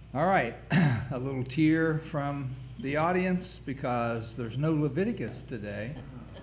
All right, a little tear from the audience because there's no Leviticus today.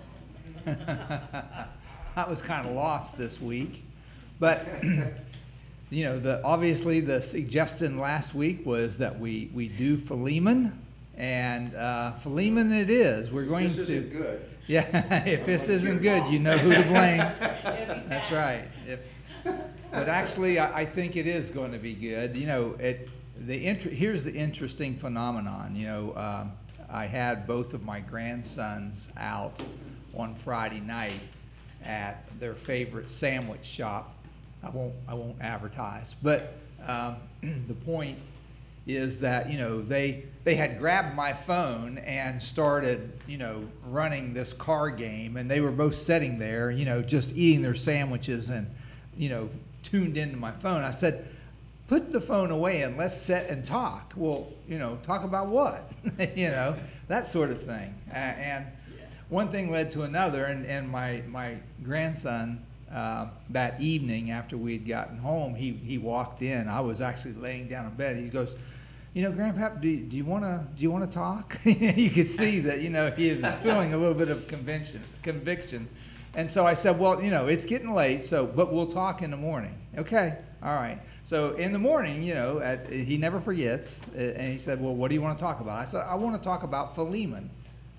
I was kind of lost this week, but obviously the suggestion last week was that we do Philemon, and Philemon it is. We're going to. This isn't good. Yeah, if this isn't good, you know who to blame. That's right. But actually, I think it is going to be good. Here's the interesting phenomenon. I had both of my grandsons out on Friday night at their favorite sandwich shop. I won't advertise, but the point is that they had grabbed my phone and started running this card game, and they were both sitting there just eating their sandwiches and tuned into my phone. I said, put the phone away and let's sit and talk. Well, talk about what? That sort of thing. And one thing led to another, and my grandson, that evening after we had gotten home, he walked in. I was actually laying down in bed. He goes, Grandpa, do you want to talk? You could see that, he was feeling a little bit of conviction. And so I said, well, it's getting late, but we'll talk in the morning. Okay, all right. So in the morning, he never forgets, and he said, well, what do you want to talk about? I said, I want to talk about Philemon.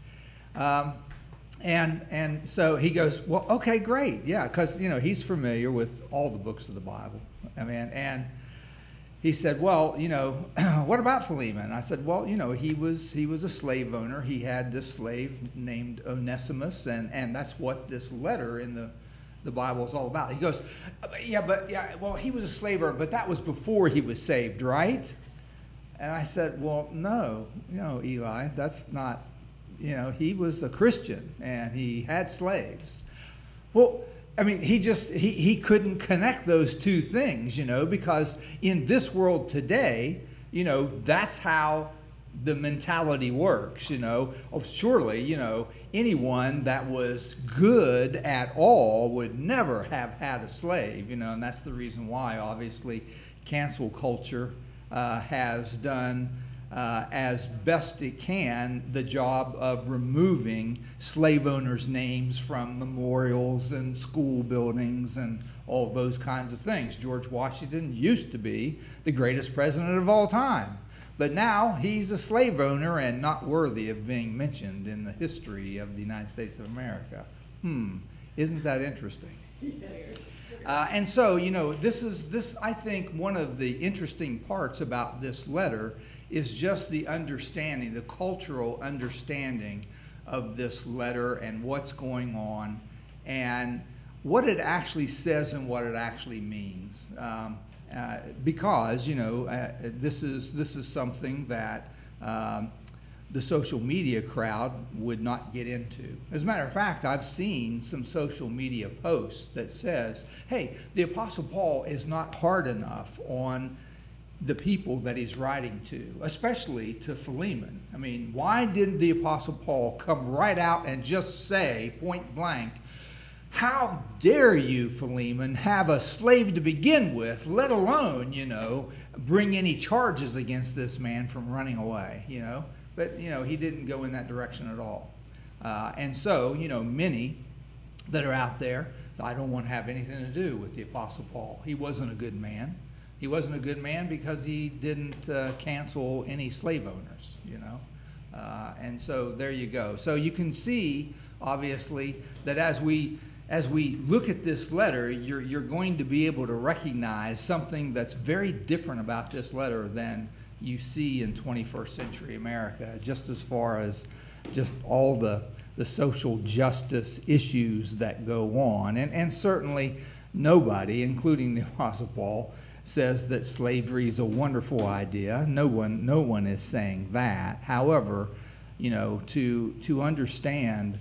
And so he goes, well, okay, great, yeah, because, he's familiar with all the books of the Bible. And he said, well, what about Philemon? I said, well, he was a slave owner. He had this slave named Onesimus, and that's what this letter in the Bible is all about. He goes, well, he was a slave owner, but that was before he was saved, right? And I said, well, no, Eli, that's not, he was a Christian, and he had slaves. Well, he couldn't connect those two things, because in this world today, that's how the mentality works, Oh, surely, anyone that was good at all would never have had a slave, and that's the reason why, obviously, cancel culture has done as best it can the job of removing slave owners' names from memorials and school buildings and all those kinds of things. George Washington used to be the greatest president of all time, but now he's a slave owner and not worthy of being mentioned in the history of the United States of America. Isn't that interesting? Yes. And so, this I think one of the interesting parts about this letter is just the understanding, the cultural understanding of this letter and what's going on and what it actually says and what it actually means. Because, this is something that the social media crowd would not get into. As a matter of fact, I've seen some social media posts that says, hey, the Apostle Paul is not hard enough on the people that he's writing to, especially to Philemon. Why didn't the Apostle Paul come right out and just say, point blank, how dare you, Philemon, have a slave to begin with, let alone, bring any charges against this man from running away, But, he didn't go in that direction at all. And so, many that are out there, I don't want to have anything to do with the Apostle Paul. He wasn't a good man. He wasn't a good man because he didn't cancel any slave owners, and so there you go. So you can see, obviously, that as we look at this letter, you're going to be able to recognize something that's very different about this letter than you see in 21st century America, just as far as just all the social justice issues that go on. And certainly nobody, including the Apostle Paul, says that slavery is a wonderful idea. No one is saying that. However, to understand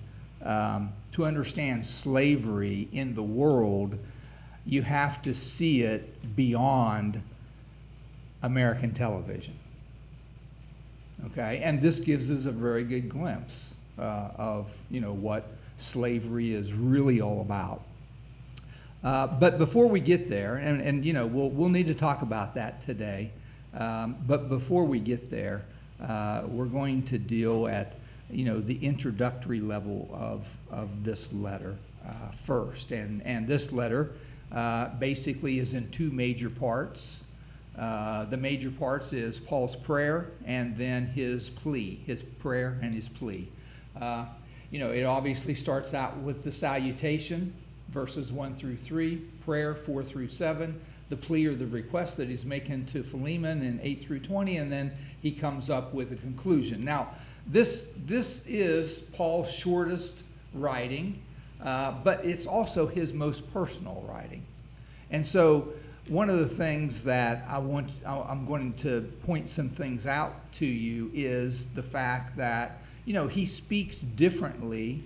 slavery in the world, you have to see it beyond American television. Okay, and this gives us a very good glimpse of what slavery is really all about. But before we get there, and we'll need to talk about that today, But before we get there, we're going to deal at, the introductory level of this letter first. And this letter basically is in two major parts. The major parts is Paul's prayer and then his plea, his prayer and his plea. It obviously starts out with the salutation, verses 1 through 3, prayer 4 through 7, the plea or the request that he's making to Philemon in 8 through 20, and then he comes up with a conclusion. Now, this is Paul's shortest writing, but it's also his most personal writing. And so one of the things that I'm going to point some things out to you is the fact that, he speaks differently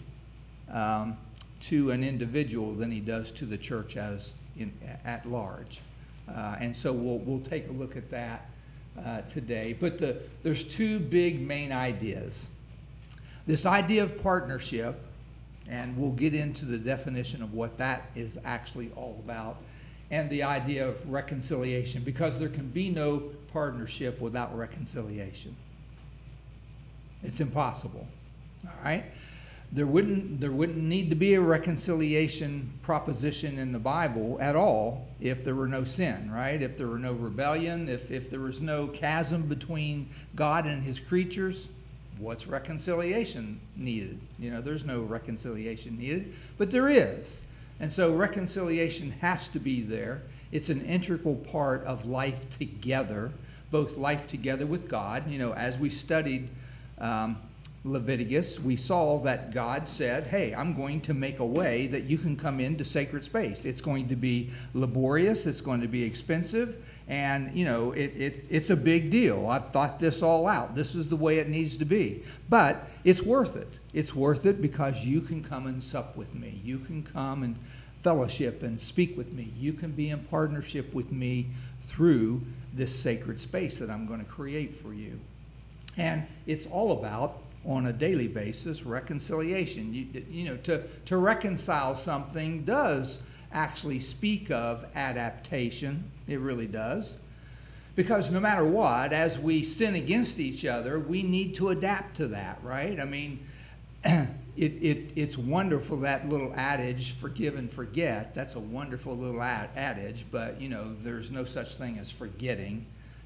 to an individual than he does to the church at large. And so we'll take a look at that today. But there's two big main ideas. This idea of partnership, and we'll get into the definition of what that is actually all about, and the idea of reconciliation, because there can be no partnership without reconciliation. It's impossible. All right? There wouldn't need to be a reconciliation proposition in the Bible at all if there were no sin, right? If there were no rebellion, if there was no chasm between God and his creatures, what's reconciliation needed? There's no reconciliation needed, but there is. And so reconciliation has to be there. It's an integral part of life together, both life together with God. As we studied Leviticus, we saw that God said, hey, I'm going to make a way that you can come into sacred space. It's going to be laborious, it's going to be expensive, and it's a big deal. I've thought this all out. This is the way it needs to be. But it's worth it. It's worth it because you can come and sup with me. You can come and fellowship and speak with me. You can be in partnership with me through this sacred space that I'm going to create for you. And it's all about, on a daily basis, reconciliation. To reconcile something does actually speak of adaptation. It really does. Because no matter what, as we sin against each other, we need to adapt to that, right? I mean, it's wonderful, that little adage, forgive and forget. That's a wonderful little adage, but, there's no such thing as forgetting,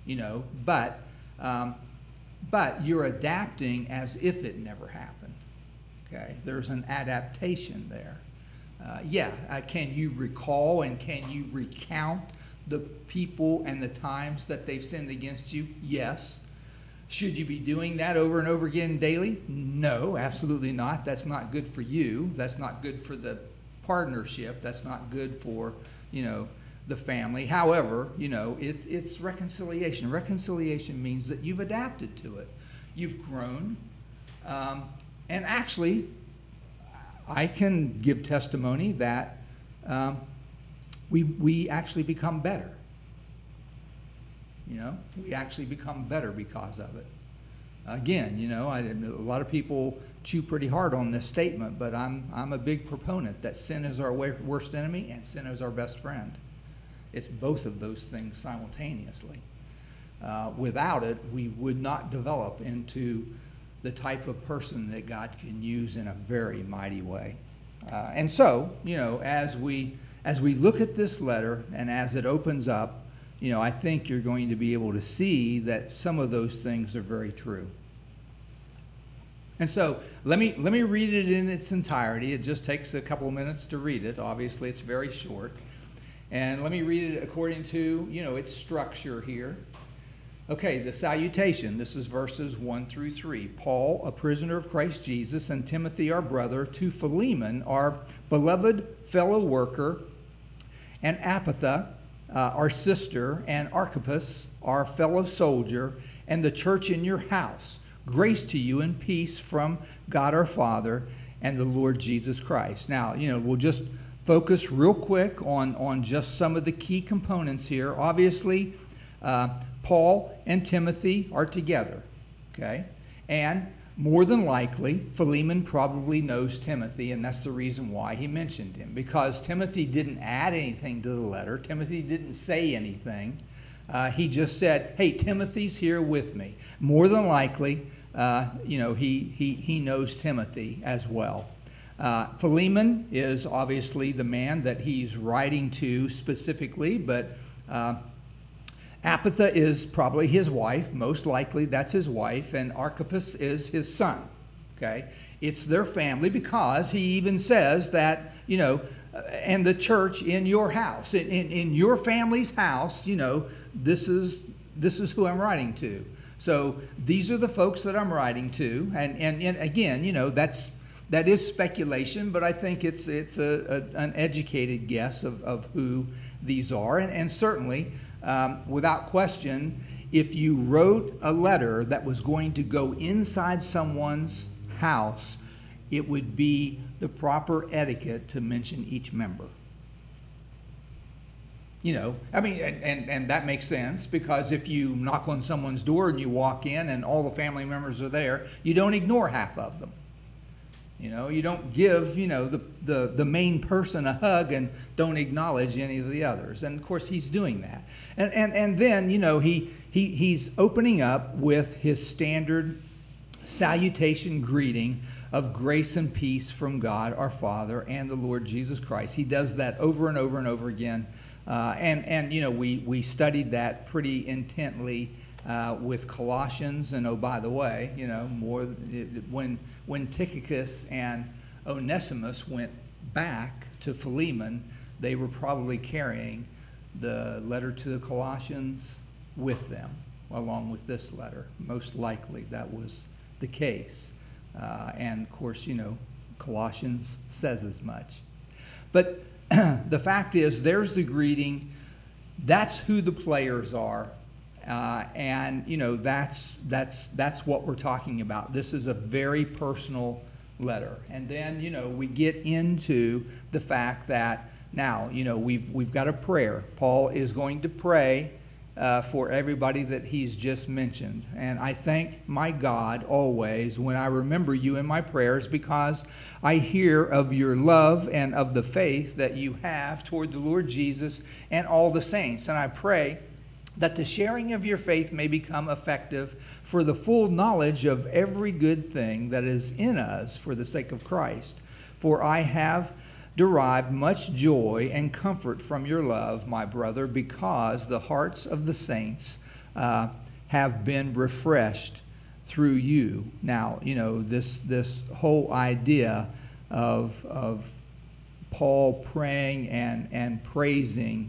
but you're adapting as if it never happened, okay? There's an adaptation there. Can you recall and can you recount the people and the times that they've sinned against you? Yes. Should you be doing that over and over again daily? No, absolutely not. That's not good for you. That's not good for the partnership. That's not good for, the family. However, it's reconciliation. Reconciliation means that you've adapted to it. You've grown. And actually, I can give testimony that we actually become better. We actually become better because of it. Again, a lot of people chew pretty hard on this statement, but I'm a big proponent that sin is our worst enemy and sin is our best friend. It's both of those things simultaneously. Without it, we would not develop into the type of person that God can use in a very mighty way. And so, as we look at this letter and as it opens up, I think you're going to be able to see that some of those things are very true. And so let me read it in its entirety. It just takes a couple of minutes to read it. Obviously, it's very short. And let me read it according to, its structure here. Okay, the salutation. This is verses 1 through 3. Paul, a prisoner of Christ Jesus, and Timothy, our brother, to Philemon, our beloved fellow worker, and Apphia, our sister, and Archippus, our fellow soldier, and the church in your house. Grace to you and peace from God our Father and the Lord Jesus Christ. Now, we'll just focus real quick on just some of the key components here. Obviously, Paul and Timothy are together, okay? And more than likely, Philemon probably knows Timothy, and that's the reason why he mentioned him, because Timothy didn't add anything to the letter. Timothy didn't say anything. He just said, hey, Timothy's here with me. More than likely, he knows Timothy as well. Philemon is obviously the man that he's writing to specifically, but Apphia is probably his wife. Most likely that's his wife, and Archippus is his son. Okay? It's their family, because he even says that, and the church in your house, in your family's house, this is who I'm writing to. So these are the folks that I'm writing to, and again, that is speculation, but I think it's an educated guess of who these are, and certainly, without question, if you wrote a letter that was going to go inside someone's house, it would be the proper etiquette to mention each member. And that makes sense, because if you knock on someone's door and you walk in and all the family members are there, you don't ignore half of them. You don't give, the main person a hug and don't acknowledge any of the others. And of course he's doing that. And then, he's opening up with his standard salutation greeting of grace and peace from God our Father and the Lord Jesus Christ. He does that over and over and over again. We studied that pretty intently with Colossians. And oh, by the way, when Tychicus and Onesimus went back to Philemon, they were probably carrying the letter to the Colossians with them, along with this letter. Most likely that was the case. And of course, Colossians says as much. But the fact is, there's the greeting. That's who the players are. That's what we're talking about. This is a very personal letter. And then, we get into the fact that now, we've got a prayer. Paul is going to pray for everybody that he's just mentioned. And I thank my God always when I remember you in my prayers, because I hear of your love and of the faith that you have toward the Lord Jesus and all the saints. And I pray that the sharing of your faith may become effective for the full knowledge of every good thing that is in us for the sake of Christ. For I have derived much joy and comfort from your love, my brother, because the hearts of the saints have been refreshed through you. Now, this whole idea of Paul praying and praising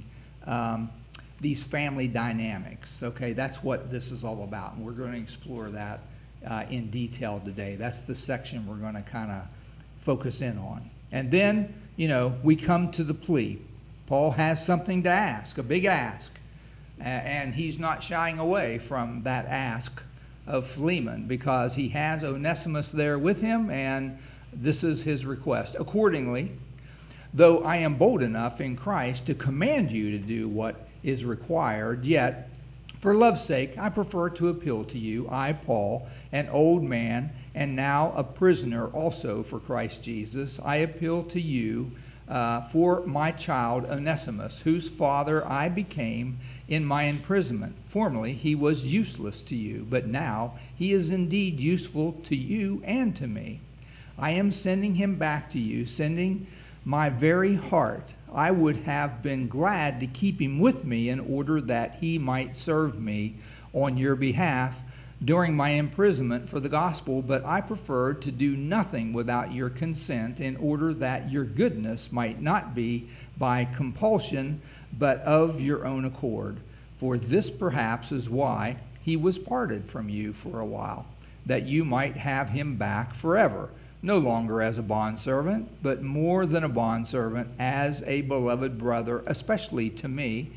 these family dynamics. Okay, that's what this is all about, and we're going to explore that in detail today. That's the section we're going to kind of focus in on. And then, we come to the plea. Paul has something to ask, a big ask, and he's not shying away from that ask of Philemon, because he has Onesimus there with him, and this is his request. Accordingly, though I am bold enough in Christ to command you to do what is required, yet for love's sake I prefer to appeal to you, I, Paul, an old man, and now a prisoner also for Christ Jesus. I appeal to you for my child Onesimus, whose father I became in my imprisonment. Formerly he was useless to you, but now he is indeed useful to you and to me. I am sending him back to you, sending my very heart. I would have been glad to keep him with me in order that he might serve me on your behalf during my imprisonment for the gospel, but I preferred to do nothing without your consent, in order that your goodness might not be by compulsion, but of your own accord. For this perhaps is why he was parted from you for a while, that you might have him back forever, no longer as a bondservant, but more than a bondservant, as a beloved brother, especially to me,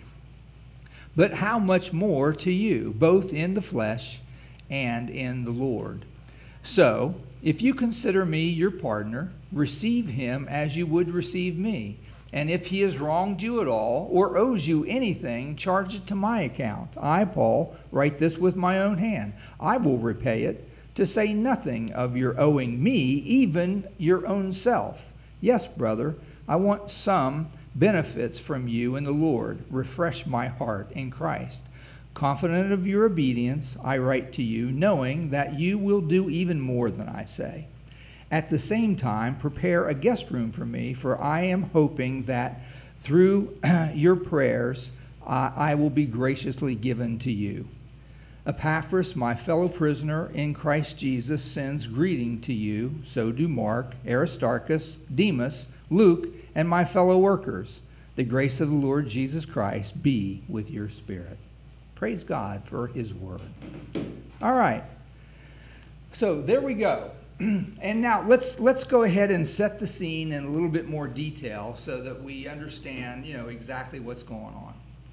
but how much more to you, both in the flesh and in the Lord. So, if you consider me your partner, receive him as you would receive me. And if he has wronged you at all, or owes you anything, charge it to my account. I, Paul, write this with my own hand. I will repay it, to say nothing of your owing me, even your own self. Yes, brother, I want some benefits from you in the Lord. Refresh my heart in Christ. Confident of your obedience, I write to you, knowing that you will do even more than I say. At the same time, prepare a guest room for me, for I am hoping that through your prayers I will be graciously given to you. Epaphras, my fellow prisoner in Christ Jesus, sends greeting to you. So do Mark, Aristarchus, Demas, Luke, and my fellow workers. The grace of the Lord Jesus Christ be with your spirit. Praise God for his word. All right. So there we go. And now let's go ahead and set the scene in a little bit more detail so that we understand, exactly what's going on.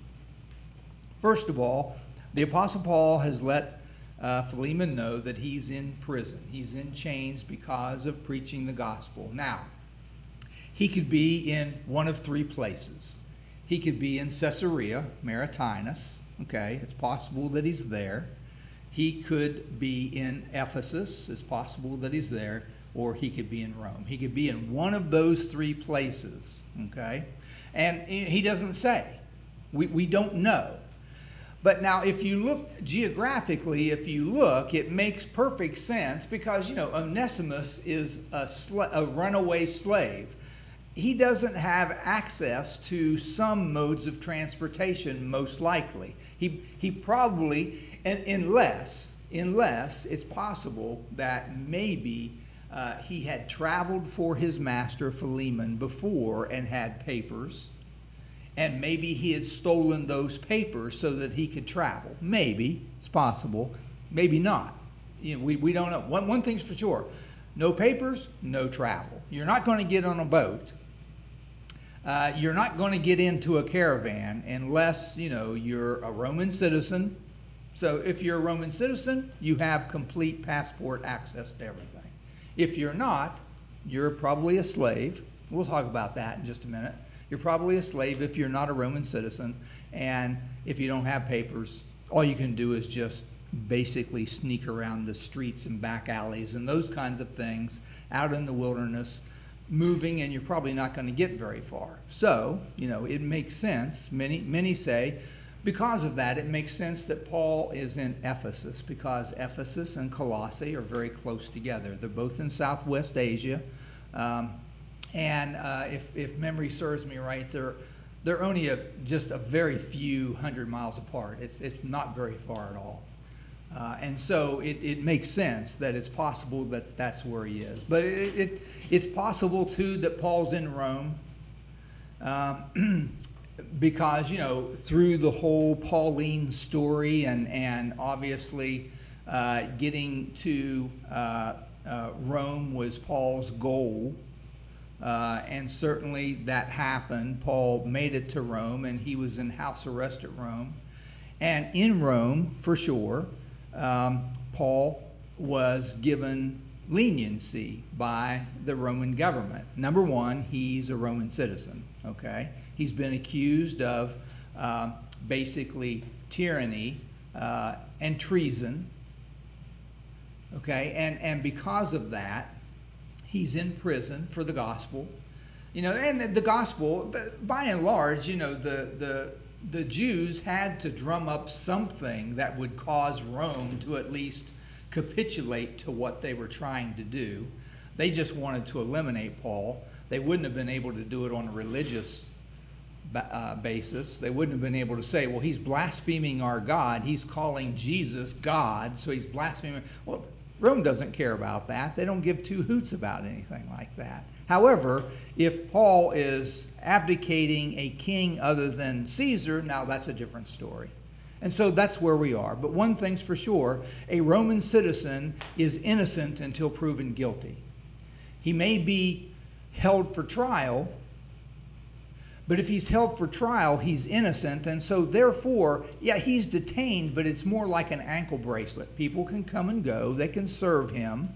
First of all, the Apostle Paul has let Philemon know that he's in prison. He's in chains because of preaching the gospel. Now, he could be in one of three places. He could be in Caesarea Maritima. Okay, it's possible that he's there. He could be in Ephesus. It's possible that he's there. Or he could be in Rome. He could be in one of those three places. Okay, and he doesn't say. We don't know. But now, if you look geographically, it makes perfect sense because, Onesimus is a runaway slave. He doesn't have access to some modes of transportation, most likely. He probably, unless it's possible that maybe he had traveled for his master Philemon before and had papers. And maybe he had stolen those papers so that he could travel. Maybe. It's possible. Maybe not. We don't know. One thing's for sure. No papers, no travel. You're not going to get on a boat. You're not going to get into a caravan unless, you're a Roman citizen. So if you're a Roman citizen, you have complete passport access to everything. If you're not, you're probably a slave. We'll talk about that in just a minute. You're probably a slave if you're not a Roman citizen, and if you don't have papers, all you can do is just basically sneak around the streets and back alleys and those kinds of things out in the wilderness, moving, and you're probably not going to get very far. So, it makes sense. Many say, because of that, it makes sense that Paul is in Ephesus, because Ephesus and Colossae are very close together. They're both in Southwest Asia. And if memory serves me right, they're only just a very few 100 miles apart. It's not very far at all. And so it makes sense that it's possible that that's where he is. But it's possible, too, that Paul's in Rome because, through the whole Pauline story and obviously getting to Rome was Paul's goal. And certainly that happened. Paul made it to Rome, and he was in house arrest at Rome. And in Rome, for sure, Paul was given leniency by the Roman government. Number one, he's a Roman citizen, okay? He's been accused of basically tyranny and treason, okay? And because of that, he's in prison for the gospel, and the gospel, by and large, the Jews had to drum up something that would cause Rome to at least capitulate to what they were trying to do. They just wanted to eliminate Paul. They wouldn't have been able to do it on a religious basis. They wouldn't have been able to say, well, he's blaspheming our God. He's calling Jesus God, so he's blaspheming. Well, Rome doesn't care about that. They don't give two hoots about anything like that. However, if Paul is abdicating a king other than Caesar, now that's a different story. And so that's where we are. But one thing's for sure, a Roman citizen is innocent until proven guilty. He may be held for trial, but if he's held for trial, he's innocent, and so therefore, yeah, he's detained, but it's more like an ankle bracelet. People can come and go, they can serve him,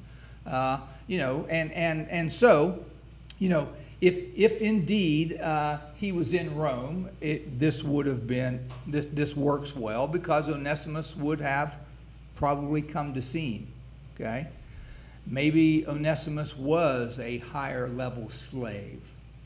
and so, if indeed he was in Rome, this would have been, this works well, because Onesimus would have probably come to see him, okay? Maybe Onesimus was a higher level slave.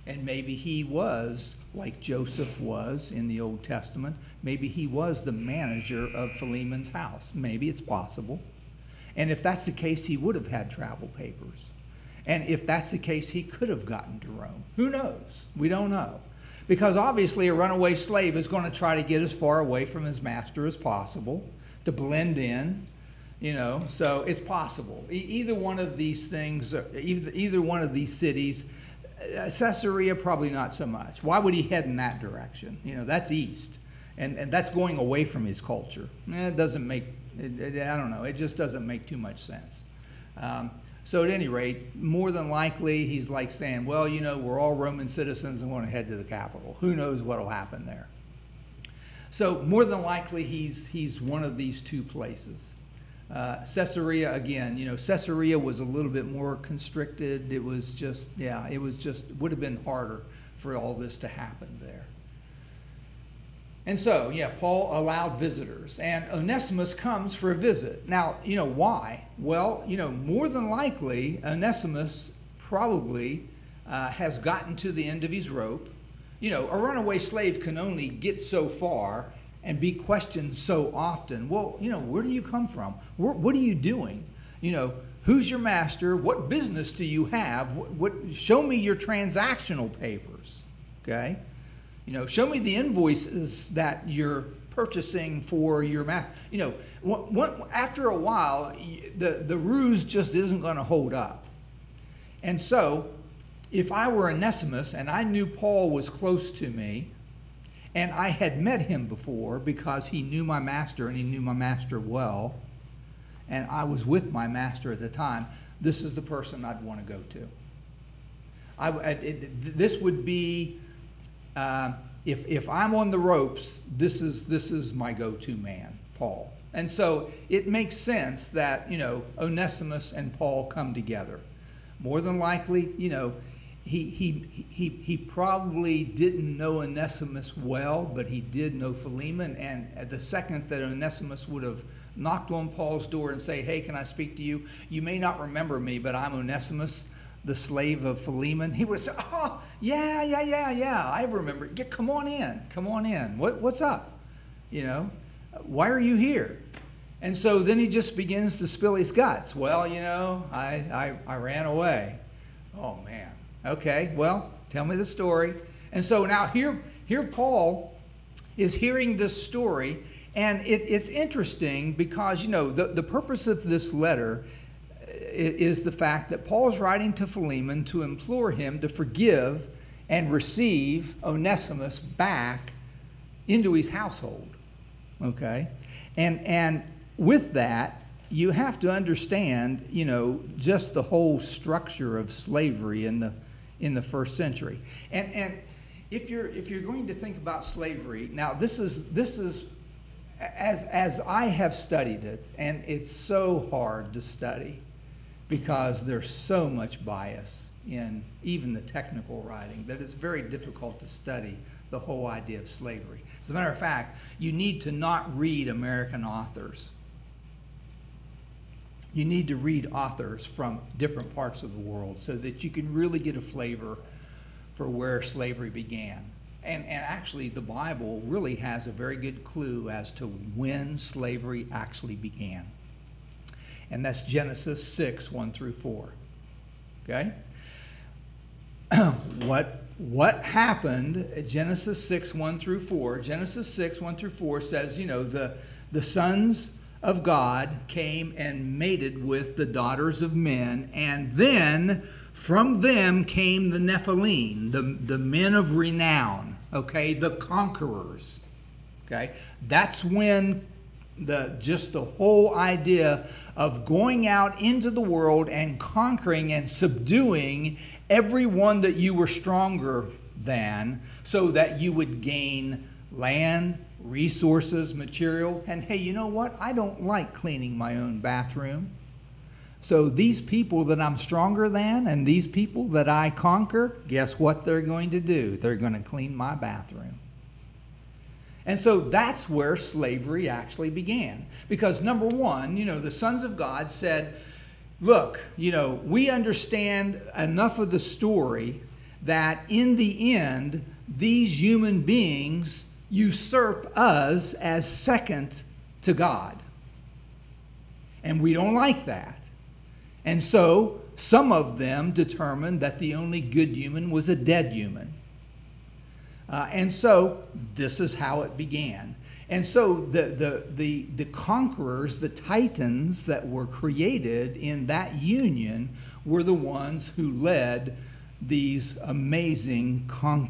And maybe he was, like Joseph was in the Old Testament, maybe he was the manager of Philemon's house. Maybe it's possible. And if that's the case, he would have had travel papers. And if that's the case, he could have gotten to Rome. Who knows? We don't know. Because obviously a runaway slave is going to try to get as far away from his master as possible to blend in, so it's possible. Either one of these things, either one of these cities, Caesarea probably not so much. Why would he head in that direction? That's east, and that's going away from his culture. It doesn't make, I don't know, it just doesn't make too much sense. So at any rate, more than likely, he's like saying, well, we're all Roman citizens and want to head to the capital. Who knows what will happen there? So more than likely, he's one of these two places. Caesarea, again, Caesarea was a little bit more constricted. It was just, would have been harder for all this to happen there. And so, Paul allowed visitors, and Onesimus comes for a visit. Now, why? Well, more than likely, Onesimus probably has gotten to the end of his rope. A runaway slave can only get so far and be questioned so often. Well, where do you come from? What are you doing? Who's your master? What business do you have? Show me your transactional papers, okay? Show me the invoices that you're purchasing for your master. After a while, the ruse just isn't going to hold up. And so, if I were Onesimus and I knew Paul was close to me, and I had met him before because he knew my master and he knew my master well, and I was with my master at the time, this is the person I'd want to go to. This would be, if I'm on the ropes, this is my go-to man, Paul. And so it makes sense that, Onesimus and Paul come together. More than likely, he probably didn't know Onesimus well, but he did know Philemon. And at the second that Onesimus would have knocked on Paul's door and say, hey, can I speak to you? You may not remember me, but I'm Onesimus, the slave of Philemon. He would say, oh, yeah, I remember. Yeah, come on in. What's up? Why are you here? And so then he just begins to spill his guts. Well, I ran away. Oh, man. Okay, well, tell me the story. And so now here Paul is hearing this story, and it's interesting because, the purpose of this letter is the fact that Paul is writing to Philemon to implore him to forgive and receive Onesimus back into his household, okay? And with that, you have to understand, just the whole structure of slavery in the first century. And if you're going to think about slavery, now this is as I have studied it, and it's so hard to study because there's so much bias in even the technical writing that it's very difficult to study the whole idea of slavery. As a matter of fact, you need to not read American authors. You need to read authors from different parts of the world so that you can really get a flavor for where slavery began. And actually, the Bible really has a very good clue as to when slavery actually began. And that's Genesis 6, 1 through 4. Okay? What happened at Genesis 6, 1 through 4? Genesis 6, 1 through 4 says, the sons of God came and mated with the daughters of men, and then from them came the Nephilim, the men of renown, okay, the conquerors, okay. That's when the whole idea of going out into the world and conquering and subduing everyone that you were stronger than so that you would gain land, resources, material, and hey, you know what? I don't like cleaning my own bathroom. So these people that I'm stronger than and these people that I conquer, guess what they're going to do? They're going to clean my bathroom. And so that's where slavery actually began. Because number one, the sons of God said, look, we understand enough of the story that in the end, these human beings usurp us as second to God. And we don't like that. And so some of them determined that the only good human was a dead human. And so this is how it began. And so the conquerors, the titans that were created in that union were the ones who led these amazing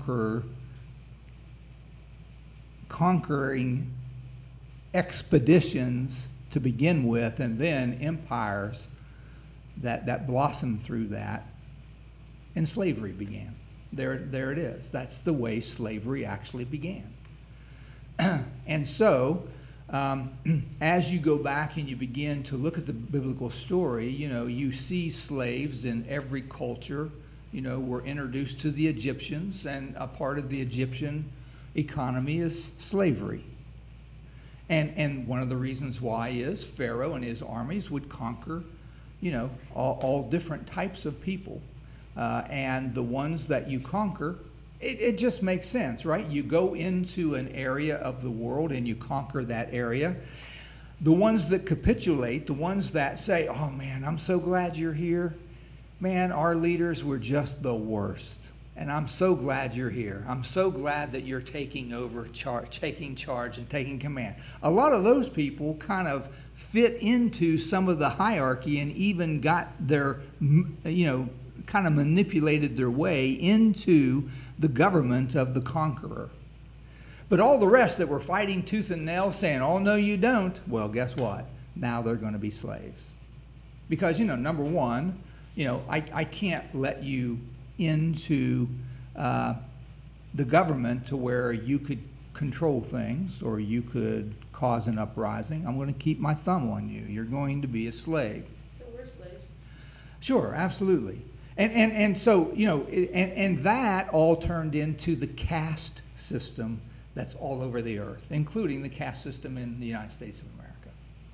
conquering expeditions to begin with, and then empires that blossomed through that, and slavery began. There it is. That's the way slavery actually began. And so, as you go back and you begin to look at the biblical story, you see slaves in every culture. Were introduced to the Egyptians, and a part of the Egyptian economy is slavery. And one of the reasons why is Pharaoh and his armies would conquer, all different types of people. And the ones that you conquer, it just makes sense, right? You go into an area of the world and you conquer that area. The ones that capitulate, the ones that say, oh man, I'm so glad you're here. Man, our leaders were just the worst. And I'm so glad you're here. I'm so glad that you're taking over, taking charge and taking command. A lot of those people kind of fit into some of the hierarchy and even got their, kind of manipulated their way into the government of the conqueror. But all the rest that were fighting tooth and nail saying, oh, no, you don't. Well, guess what? Now they're going to be slaves. Because, number one, I can't let you into the government to where you could control things or you could cause an uprising. I'm going to keep my thumb on you. You're going to be a slave. So we're slaves. Sure, absolutely. And so, and that all turned into the caste system that's all over the earth, including the caste system in the United States of America.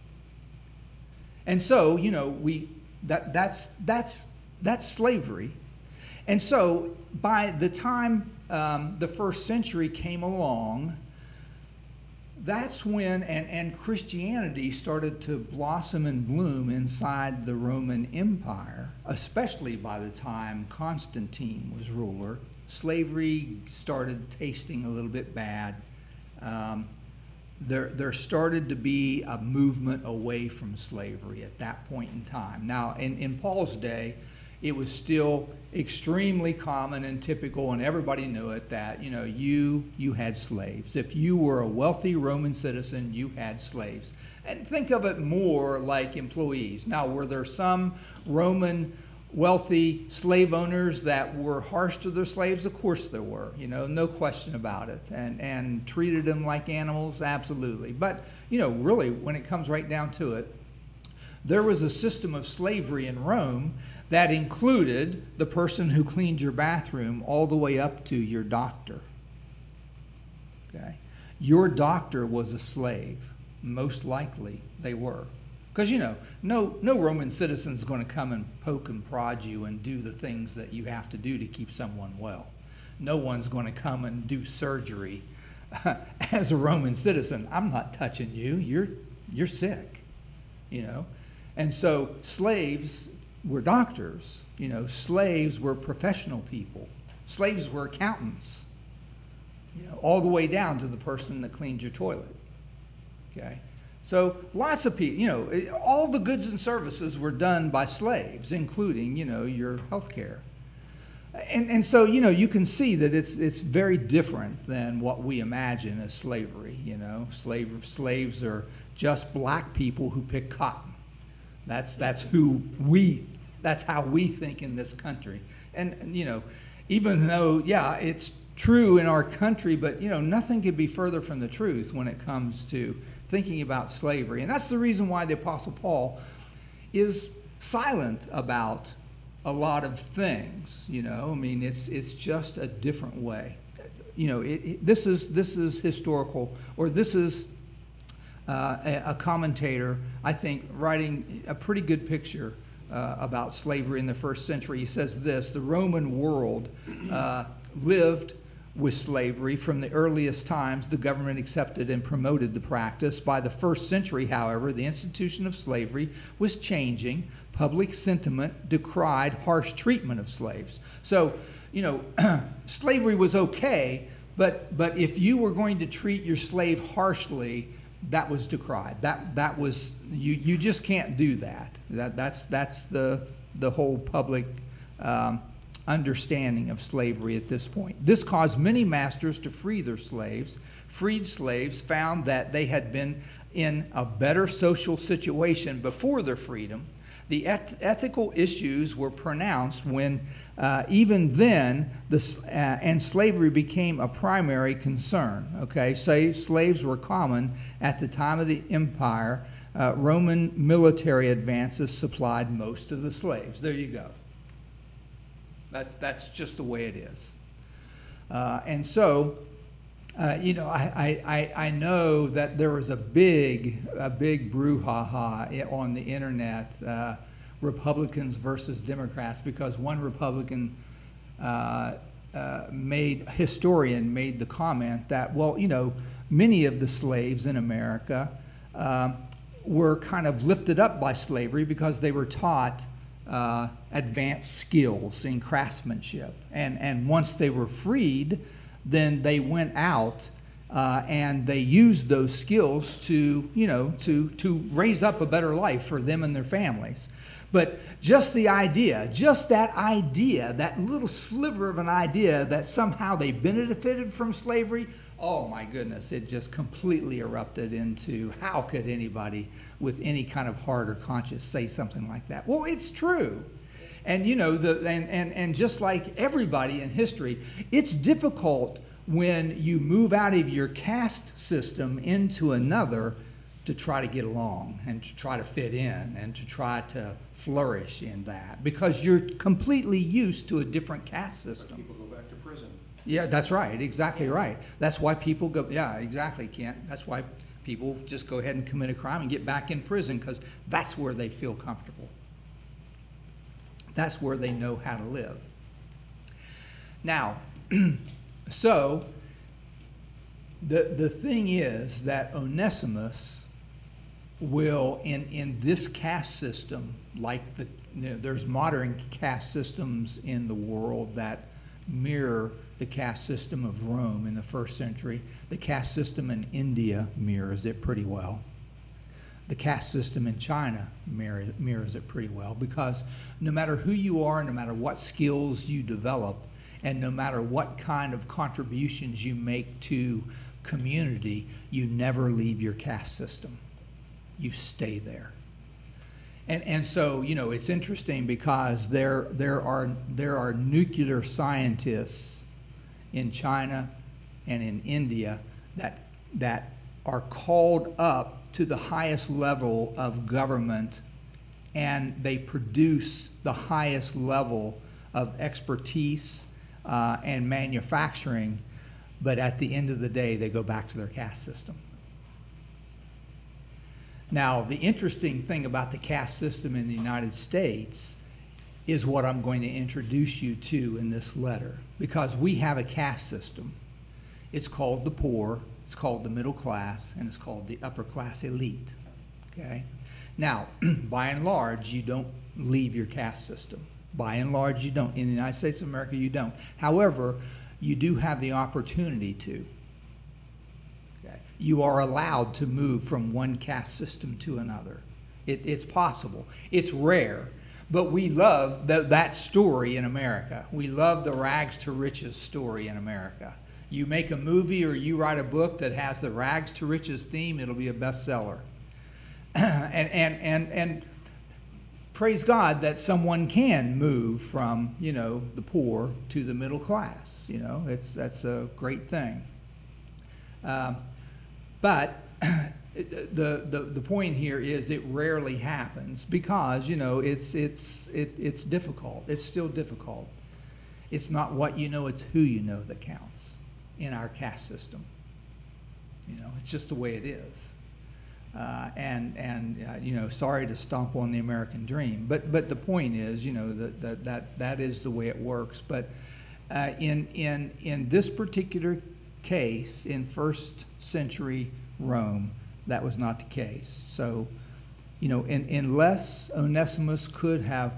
And so, that's slavery. And so by the time the first century came along, that's when, and Christianity started to blossom and bloom inside the Roman Empire, especially by the time Constantine was ruler. Slavery started tasting a little bit bad. There started to be a movement away from slavery at that point in time. Now, in Paul's day, it was still extremely common and typical, and everybody knew it, that you had slaves. If you were a wealthy Roman citizen, you had slaves. And think of it more like employees. Now, were there some Roman wealthy slave owners that were harsh to their slaves? Of course there were, no question about it, and treated them like animals? Absolutely. But, really, when it comes right down to it, there was a system of slavery in Rome that included the person who cleaned your bathroom all the way up to your doctor. Okay? Your doctor was a slave. Most likely they were. Because, no Roman citizen's going to come and poke and prod you and do the things that you have to do to keep someone well. No one's going to come and do surgery as a Roman citizen. I'm not touching you. You're sick, And so slaves were doctors, slaves were professional people. Slaves were accountants, all the way down to the person that cleaned your toilet, okay? So lots of people, all the goods and services were done by slaves, including, your health care. And so, you can see that it's very different than what we imagine as slavery, Slaves are just black people who pick cotton. That's how we think in this country. And, even though, it's true in our country, but, nothing could be further from the truth when it comes to thinking about slavery. And that's the reason why the Apostle Paul is silent about a lot of things, it's just a different way. This is historical, or this is a commentator, I think, writing a pretty good picture about slavery in the first century. He says this: the Roman world lived with slavery from the earliest times. The government accepted and promoted the practice. By the first century, however, the institution of slavery was changing. Public sentiment decried harsh treatment of slaves. So, you know, slavery was okay, but if you were going to treat your slave harshly, that was decried. That was, you just can't do that. That's the whole public understanding of slavery at this point. This caused many masters to free their slaves. Freed slaves found that they had been in a better social situation before their freedom. The ethical issues were pronounced when even then and slavery became a primary concern. Okay, slaves were common at the time of the empire. Roman military advances supplied most of the slaves. There you go. That's just the way it is. And so, you know, I know that there was a big brouhaha on the internet, Republicans versus Democrats, because one Republican historian made the comment that, well, you know, many of the slaves in America were kind of lifted up by slavery because they were taught advanced skills in craftsmanship. And once they were freed, then they went out and they used those skills to, you know, to raise up a better life for them and their families. But just the idea, that little sliver of an idea that somehow they benefited from slavery, oh my goodness, it just completely erupted into how could anybody with any kind of heart or conscience say something like that? Well, it's true. And you know, and just like everybody in history, it's difficult when you move out of your caste system into another to try to get along and to try to fit in and to try to flourish in that, because you're completely used to a different caste system. People go back to prison. Yeah, that's right. Exactly right. That's why people go, yeah, exactly, Kent. That's why people just go ahead and commit a crime and get back in prison, because that's where they feel comfortable. That's where they know how to live. Now, so the thing is that Onesimus will, in this caste system, like there's modern caste systems in the world that mirror the caste system of Rome in the first century. The caste system in India mirrors it pretty well. The caste system in China mirrors it pretty well, because no matter who you are, no matter what skills you develop, and no matter what kind of contributions you make to community, you never leave your caste system. You stay there. And so, you know, it's interesting because there are nuclear scientists in China and in India that are called up to the highest level of government, and they produce the highest level of expertise and manufacturing, but at the end of the day, they go back to their caste system. Now, the interesting thing about the caste system in the United States is what I'm going to introduce you to in this letter, because we have a caste system. It's called the poor, it's called the middle class, and it's called the upper class elite. Okay? Now, by and large, you don't leave your caste system. By and large, you don't. In the United States of America, you don't. However, you do have the opportunity to. Okay? You are allowed to move from one caste system to another. It's possible. It's rare. But we love that story in America. We love the rags to riches story in America. You make a movie or you write a book that has the rags to riches theme, it'll be a bestseller. and praise God that someone can move from, you know, the poor to the middle class. You know, that's a great thing. But the point here is it rarely happens because, you know, it's difficult. It's still difficult. It's not what you know, it's who you know that counts in our caste system. You know, it's just the way it is. Sorry to stomp on the American dream, but the point is, that is the way it works. But in this particular case, in first century Rome, that was not the case. So, unless Onesimus could have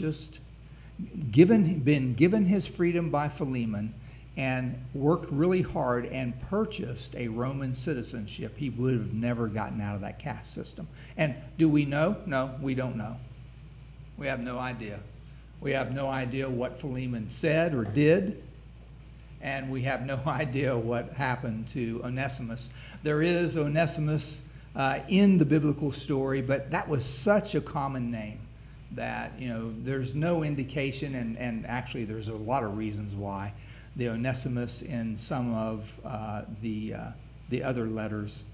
been given his freedom by Philemon, and worked really hard and purchased a Roman citizenship, he would have never gotten out of that caste system. And do we know? No, we don't know. We have no idea. We have no idea what Philemon said or did, and we have no idea what happened to Onesimus. There is Onesimus in the biblical story, but that was such a common name that, there's no indication, and actually there's a lot of reasons why the Onesimus in some of the other letters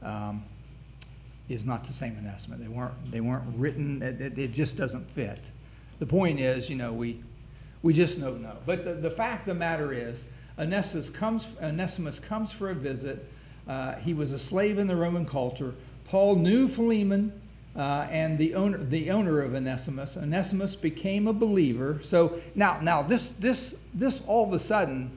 is not the same Onesimus. They weren't written. It just doesn't fit. The point is, we just don't know. But the fact of the matter is, Onesimus comes for a visit. He was a slave in the Roman culture. Paul knew Philemon and the owner of Onesimus. Onesimus became a believer. So now this all of a sudden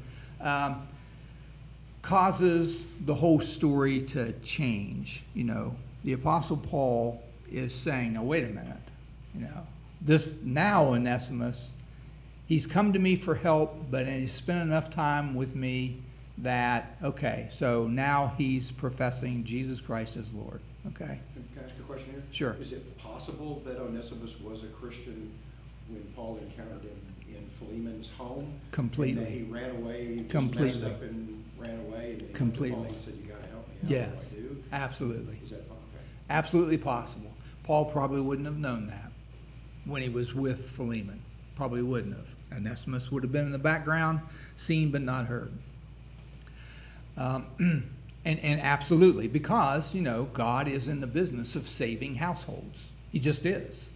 causes the whole story to change. The Apostle Paul is saying, "Now wait a minute. This now Onesimus, he's come to me for help, but he's spent enough time with me that so now he's professing Jesus Christ as Lord." Okay. Can I ask a question here? Sure. Is it possible that Onesimus was a Christian when Paul encountered him in Philemon's home? Completely. And then he ran away, Completely. just messed up and ran away, and then he Completely. Paul and said, "You got to help me out." Yes. What do I do? Absolutely. Is that okay? Absolutely possible. Paul probably wouldn't have known that when he was with Philemon. Probably wouldn't have. Onesimus would have been in the background, seen but not heard. And absolutely, because, God is in the business of saving households. He just is.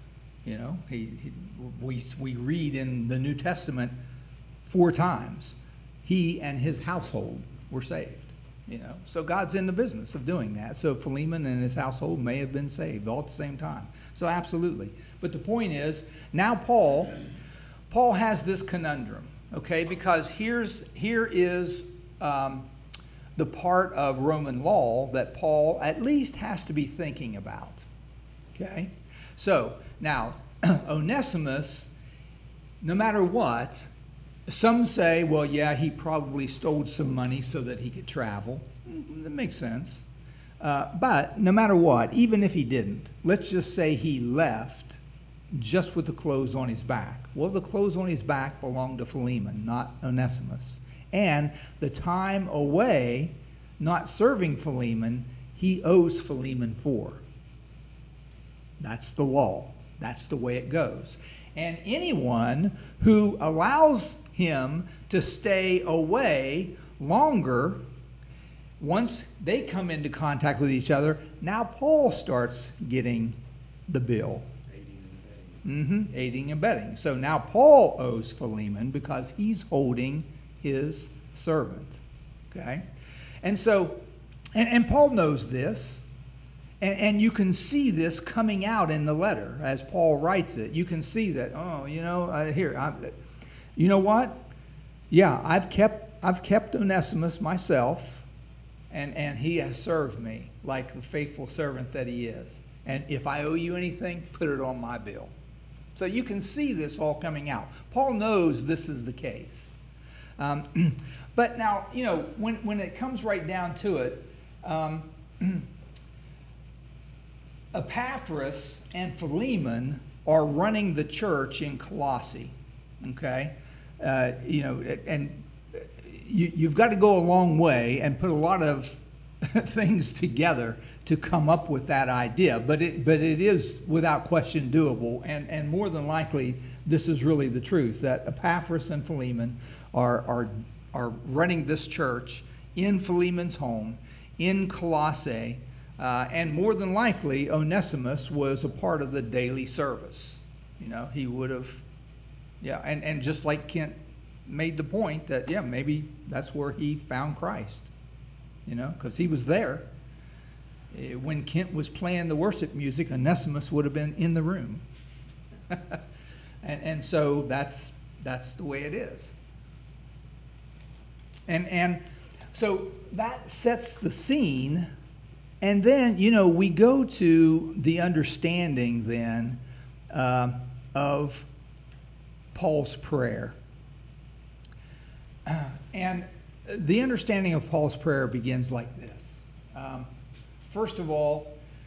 We read in the New Testament 4 times, he and his household were saved. So God's in the business of doing that. So Philemon and his household may have been saved all at the same time. So absolutely. But the point is, now Paul has this conundrum, okay? Because here is the part of Roman law that Paul at least has to be thinking about, okay? So now, Onesimus, no matter what, some say, well, yeah, he probably stole some money so that he could travel. That makes sense. But no matter what, even if he didn't, let's just say he left just with the clothes on his back. Well, the clothes on his back belonged to Philemon, not Onesimus. And the time away, not serving Philemon, he owes Philemon for. That's the law. That's the way it goes. And anyone who allows him to stay away longer, once they come into contact with each other, now Paul starts getting the bill. Aiding and abetting. So now Paul owes Philemon because he's holding his servant. Okay? And so, and Paul knows this, and you can see this coming out in the letter as Paul writes it. You can see that, you know what? Yeah, I've kept Onesimus myself, and he has served me like the faithful servant that he is. And if I owe you anything, put it on my bill. So you can see this all coming out. Paul knows this is the case. But now, when it comes right down to it, Epaphras and Philemon are running the church in Colossae, okay? And you've got to go a long way and put a lot of things together to come up with that idea, but it is without question doable, and more than likely this is really the truth, that Epaphras and Philemon are running this church in Philemon's home in Colossae, and more than likely Onesimus was a part of the daily service. He would have, and just like Kent made the point that maybe that's where he found Christ, because he was there. When Kent was playing the worship music, Onesimus would have been in the room. and so that's the way it is. And so that sets the scene. And then, we go to the understanding then of Paul's prayer. And the understanding of Paul's prayer begins like this. First of all,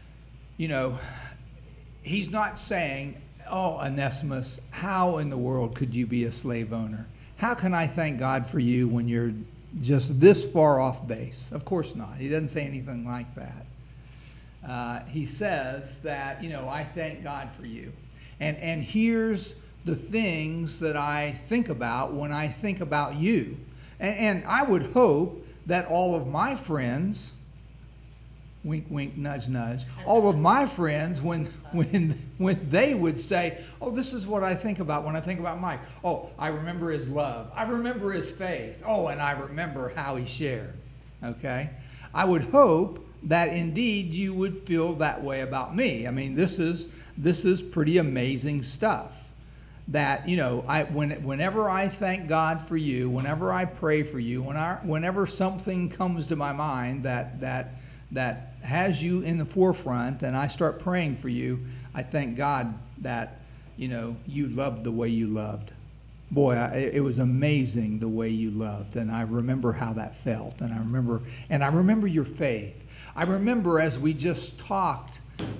he's not saying, "Oh, Onesimus, how in the world could you be a slave owner? How can I thank God for you when you're just this far off base?" Of course not. He doesn't say anything like that. He says that, I thank God for you. And here's the things that I think about when I think about you. And I would hope that all of my friends, wink, wink, nudge, nudge, all of my friends, when they would say, "Oh, this is what I think about when I think about Mike. Oh, I remember his love. I remember his faith. Oh, and I remember how he shared." Okay? I would hope that indeed you would feel that way about me. I mean, this is pretty amazing stuff. That, whenever I thank God for you, whenever I pray for you, whenever something comes to my mind that has you in the forefront and I start praying for you, I thank God that, you loved the way you loved. Boy, it was amazing the way you loved, and I remember how that felt, and I remember your faith. I remember as we just talked,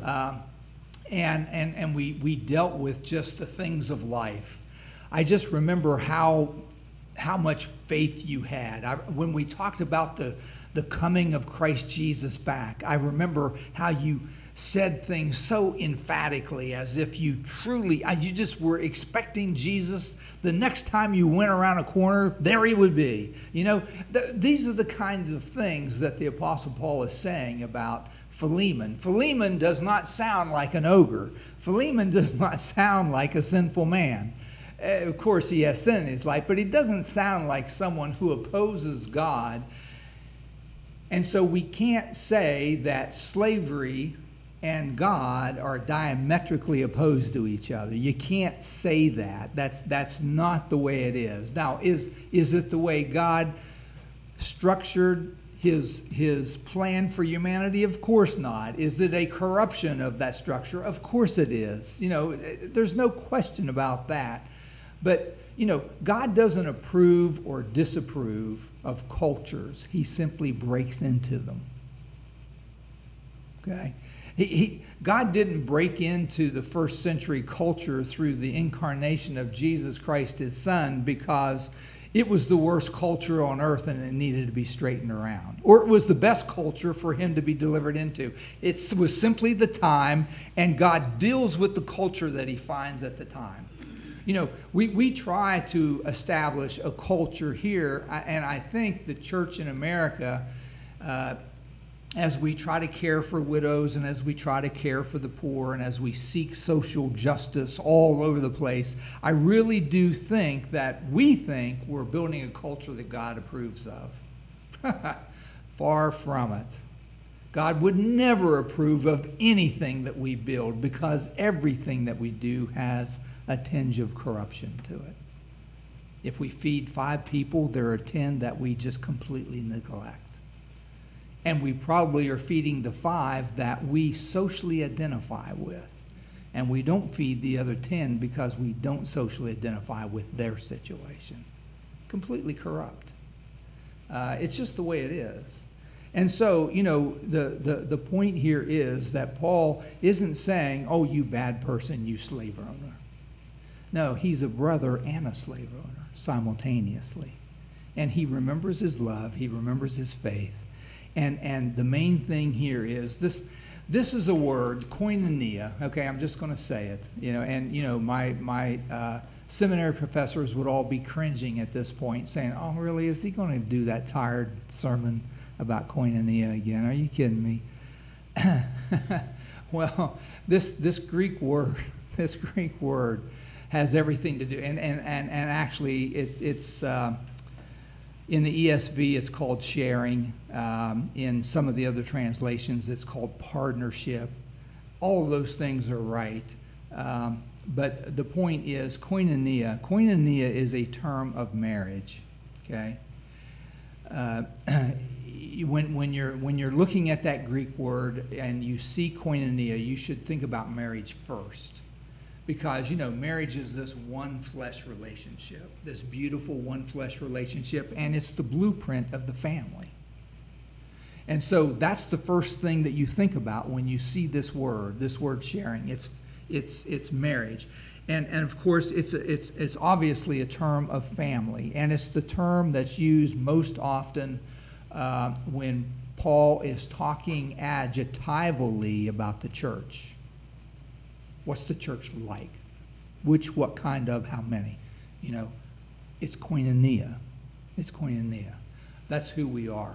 and we dealt with just the things of life. I just remember how much faith you had. When we talked about the coming of Christ Jesus back, I remember how you said things so emphatically as if you just were expecting Jesus. The next time you went around a corner, there he would be. These are the kinds of things that the Apostle Paul is saying about Philemon. Philemon does not sound like an ogre. Philemon does not sound like a sinful man. Of course, he has sin in his life, but he doesn't sound like someone who opposes God. And so we can't say that slavery and God are diametrically opposed to each other. You can't say that. That's not the way it is. Now, is it the way God structured his plan for humanity? Of course not. Is it a corruption of that structure? Of course it is. There's no question about that. But, God doesn't approve or disapprove of cultures. He simply breaks into them. Okay? God didn't break into the first century culture through the incarnation of Jesus Christ, his son, because it was the worst culture on earth and it needed to be straightened around. Or it was the best culture for him to be delivered into. It was simply the time, and God deals with the culture that he finds at the time. We try to establish a culture here, and I think the church in America, as we try to care for widows and as we try to care for the poor and as we seek social justice all over the place, I really do think that we're building a culture that God approves of. Far from it. God would never approve of anything that we build because everything that we do has a tinge of corruption to it. If we feed 5 people, there are 10 that we just completely neglect. And we probably are feeding the 5 that we socially identify with. And we don't feed the other 10 because we don't socially identify with their situation. Completely corrupt. It's just the way it is. And so, the point here is that Paul isn't saying, "Oh, you bad person, you slave owner." No, he's a brother and a slave owner simultaneously. And he remembers his love. He remembers his faith. And the main thing here is this is a word, koinonia. Okay, I'm just going to say it. My seminary professors would all be cringing at this point, saying, "Oh, really? Is he going to do that tired sermon about koinonia again? Are you kidding me?" Well, this Greek word has everything to do, and actually it's In the ESV, it's called sharing. In some of the other translations, it's called partnership. All of those things are right. But the point is koinonia. Koinonia is a term of marriage, okay? When you're looking at that Greek word and you see koinonia, you should think about marriage first. Because, marriage is this one flesh relationship, this beautiful one flesh relationship, and it's the blueprint of the family. And so that's the first thing that you think about when you see this word sharing. It's marriage. And of course, it's obviously a term of family, and it's the term that's used most often when Paul is talking adjectivally about the church. What's the church like? What kind of, how many? It's koinonia. It's koinonia. That's who we are.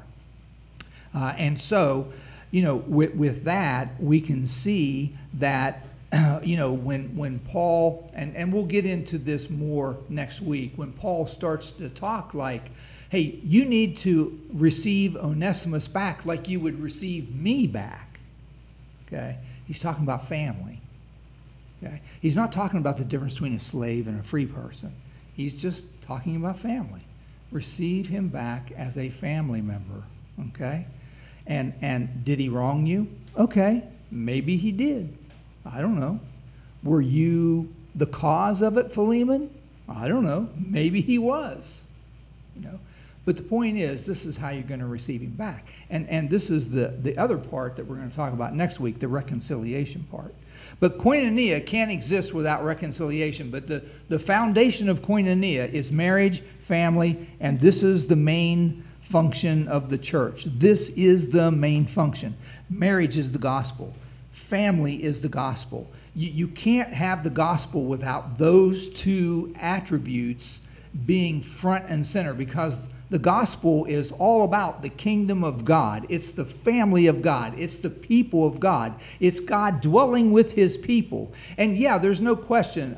And so, with that, we can see that, when Paul, and we'll get into this more next week, when Paul starts to talk like, hey, you need to receive Onesimus back like you would receive me back. Okay? He's talking about family. Okay? He's not talking about the difference between a slave and a free person. He's just talking about family. Receive him back as a family member. Okay? And did he wrong you? Okay, maybe he did. I don't know. Were you the cause of it, Philemon? I don't know. Maybe he was. But the point is, this is how you're going to receive him back. And this is the other part that we're going to talk about next week, the reconciliation part. But koinonia can't exist without reconciliation. But the foundation of koinonia is marriage, family, and this is the main function of the church. This is the main function. Marriage is the gospel. Family is the gospel. You can't have the gospel without those two attributes being front and center, because the gospel is all about the kingdom of God. It's the family of God. It's the people of God. It's God dwelling with his people. And yeah, there's no question,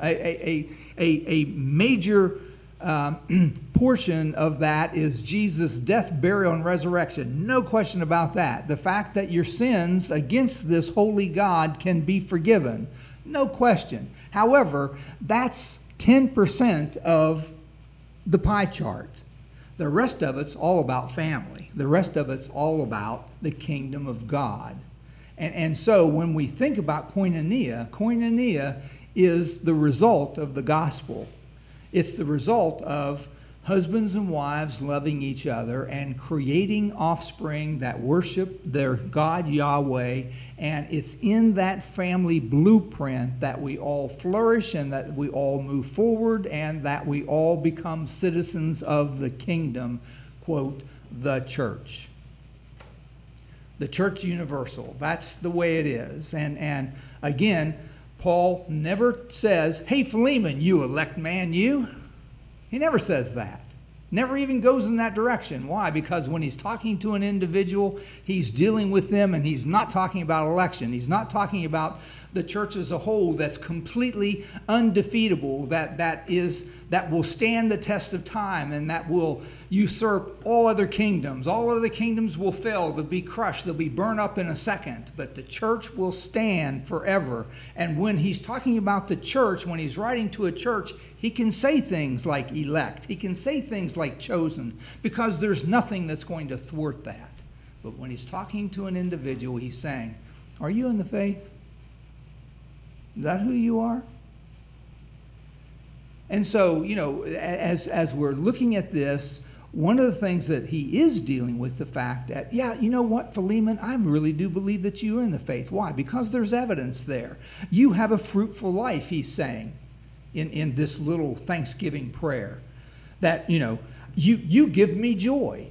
a major portion of that is Jesus' death, burial, and resurrection. No question about that. The fact that your sins against this holy God can be forgiven. No question. However, that's 10% of the pie chart. The rest of it's all about family. The rest of it's all about the kingdom of God. And so when we think about koinonia is the result of the gospel. It's the result of husbands and wives loving each other and creating offspring that worship their God Yahweh. And it's in that family blueprint that we all flourish and that we all move forward and that we all become citizens of the kingdom, quote, the church. The church universal. That's the way it is. And again, Paul never says, hey, Philemon, you elect man, you. He never says that. Never even goes in that direction. Why? Because when he's talking to an individual, he's dealing with them, and he's not talking about election. He's not talking about the church as a whole that's completely undefeatable, that will stand the test of time, and that will usurp all other kingdoms. All other kingdoms will fail. They'll be crushed. They'll be burned up in a second. But the church will stand forever. And when he's talking about the church, when he's writing to a church, he can say things like elect. He can say things like chosen, because there's nothing that's going to thwart that. But when he's talking to an individual, he's saying, are you in the faith? Is that who you are? And so, as we're looking at this, one of the things that he is dealing with, the fact that, yeah, you know what, Philemon, I really do believe that you are in the faith. Why? Because there's evidence there. You have a fruitful life, he's saying, in this little Thanksgiving prayer, that, you give me joy.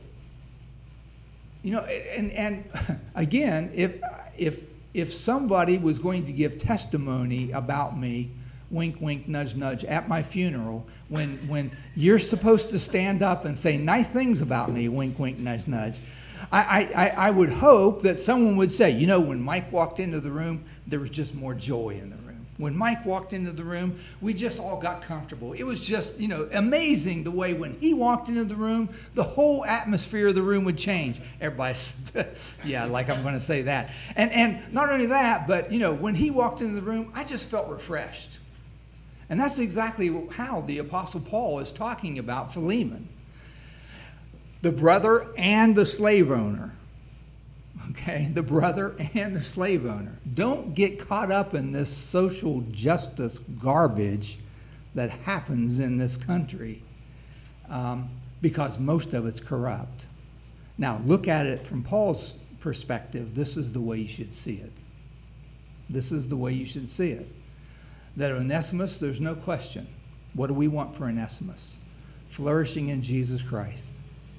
And again, if somebody was going to give testimony about me, wink, wink, nudge, nudge, at my funeral, when you're supposed to stand up and say nice things about me, wink, wink, nudge, nudge, I would hope that someone would say, when Mike walked into the room, there was just more joy in the room. When Mike walked into the room, we just all got comfortable. It was just, amazing the way when he walked into the room, the whole atmosphere of the room would change. Everybody, yeah, like I'm going to say that. And not only that, but, when he walked into the room, I just felt refreshed. And that's exactly how the Apostle Paul is talking about Philemon, the brother and the slave owner. Okay, the brother and the slave owner. Don't get caught up in this social justice garbage that happens in this country, because most of it's corrupt. Now, look at it from Paul's perspective. This is the way you should see it. This is the way you should see it. That Onesimus, there's no question. What do we want for Onesimus? Flourishing in Jesus Christ.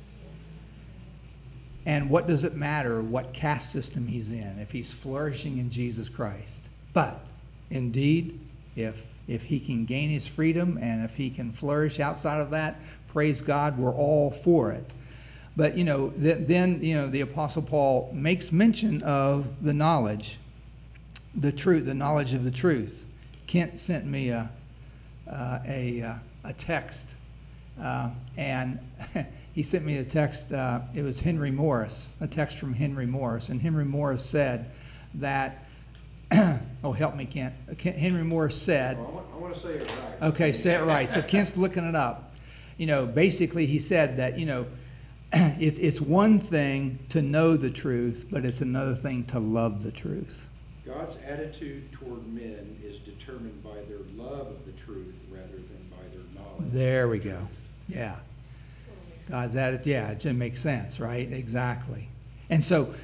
And what does it matter what caste system he's in if he's flourishing in Jesus Christ? But indeed, if he can gain his freedom and if he can flourish outside of that, praise God, we're all for it. But, then the Apostle Paul makes mention of the knowledge, the truth, the knowledge of the truth. Kent sent me a text, and he sent me a text. It was Henry Morris, a text from Henry Morris. And Henry Morris said that, oh, help me, Kent. Henry Morris said. Well, I want to say it right. Okay, say it right. So Kent's looking it up. Basically he said that, it's one thing to know the truth, but it's another thing to love the truth. God's attitude toward men is determined by their love of the truth rather than by their knowledge. There we go. Yeah. God's attitude, yeah, it just makes sense, right? Exactly. And so